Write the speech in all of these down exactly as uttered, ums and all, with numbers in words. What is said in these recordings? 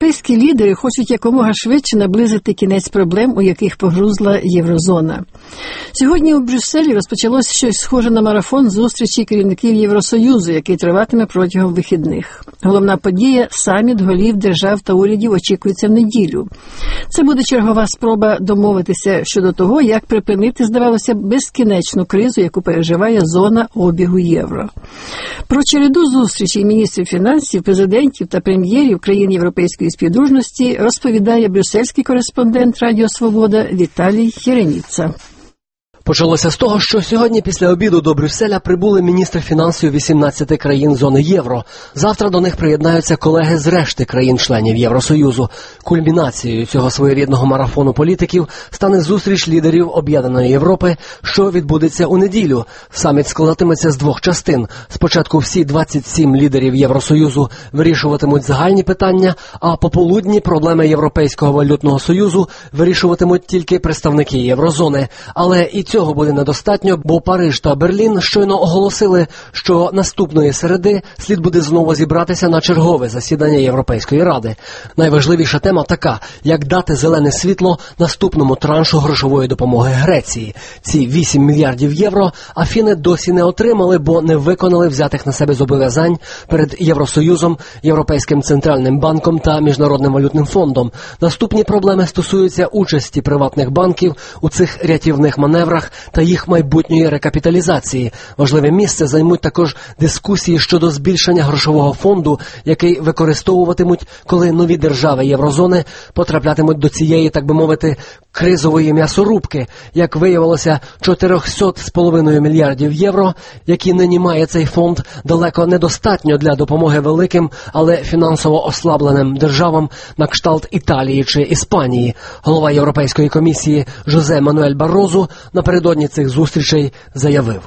Європейські лідери хочуть якомога швидше наблизити кінець проблем, у яких погрузла єврозона. Сьогодні у Брюсселі розпочалось щось схоже на марафон зустрічі керівників Євросоюзу, який триватиме протягом вихідних. Головна подія – саміт голів держав та урядів очікується в неділю. Це буде чергова спроба домовитися щодо того, як припинити, здавалося, безкінечну кризу, яку переживає зона обігу євро. Про череду зустрічей міністрів фінансів, президентів та прем'єрів країн Європейської співдружності розповідає брюссельський кореспондент Радіо Свобода Віталій Хереніца. Почалося з того, що сьогодні після обіду до Брюсселя прибули міністри фінансів вісімнадцяти країн зони євро. Завтра до них приєднаються колеги з решти країн-членів Євросоюзу. Кульмінацією цього своєрідного марафону політиків стане зустріч лідерів Об'єднаної Європи, що відбудеться у неділю. Саміт складатиметься з двох частин. Спочатку всі двадцять сім лідерів Євросоюзу вирішуватимуть загальні питання, а пополудні проблеми Європейського валютного союзу вирішуватимуть тільки представники єврозони. Але і цього буде недостатньо, бо Париж та Берлін щойно оголосили, що наступної середи слід буде знову зібратися на чергове засідання Європейської Ради. Найважливіша тема така, як дати зелене світло наступному траншу грошової допомоги Греції. Ці вісім мільярдів євро Афіни досі не отримали, бо не виконали взятих на себе зобов'язань перед Євросоюзом, Європейським центральним банком та Міжнародним валютним фондом. Наступні проблеми стосуються участі приватних банків у цих рятівних маневрах та їх майбутньої рекапіталізації. Важливе місце займуть також дискусії щодо збільшення грошового фонду, який використовуватимуть, коли нові держави єврозони потраплятимуть до цієї, так би мовити, кризової м'ясорубки. Як виявилося, чотириста з половиною мільярдів євро, які нині має цей фонд, далеко недостатньо для допомоги великим, але фінансово ослабленим державам на кшталт Італії чи Іспанії. Голова Європейської комісії Жозе Мануель Баррозу напередодні цих зустрічей заявив.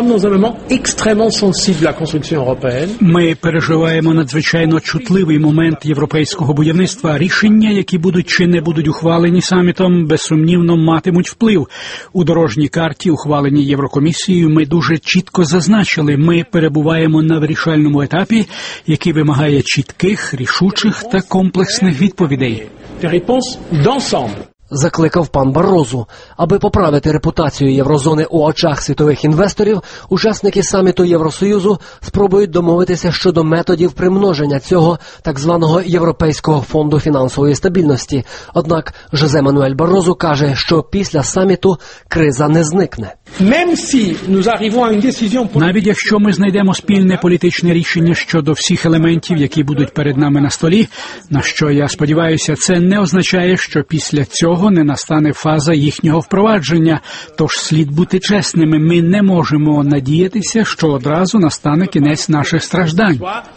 Ми переживаємо надзвичайно чутливий момент європейського будівництва. Рішення, які будуть чи не будуть ухвалені самітом, безсумнівно матимуть вплив. У дорожній карті, ухваленій Єврокомісією, ми дуже чітко зазначили, ми перебуваємо на вирішальному етапі, який вимагає чітких, рішучих та комплексних відповідей. Закликав пан Баррозу. Аби поправити репутацію єврозони у очах світових інвесторів, учасники саміту Євросоюзу спробують домовитися щодо методів примноження цього так званого Європейського фонду фінансової стабільності. Однак Жозе Мануель Баррозу каже, що після саміту криза не зникне. Навіть якщо ми знайдемо спільне політичне рішення щодо всіх елементів, які будуть перед нами на столі, на що я сподіваюся, це не означає, що після цього не настане фаза їхнього впровадження. Тож слід бути чесними, ми не можемо надіятися, що одразу настане кінець наших страждань.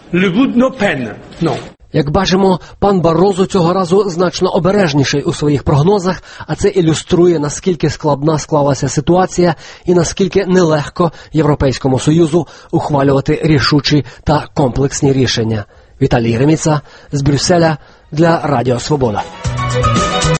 Як бачимо, пан Баррозу цього разу значно обережніший у своїх прогнозах, а це ілюструє, наскільки складна склалася ситуація і наскільки нелегко Європейському Союзу ухвалювати рішучі та комплексні рішення. Віталій Хереніца з Брюсселя для Радіо Свобода.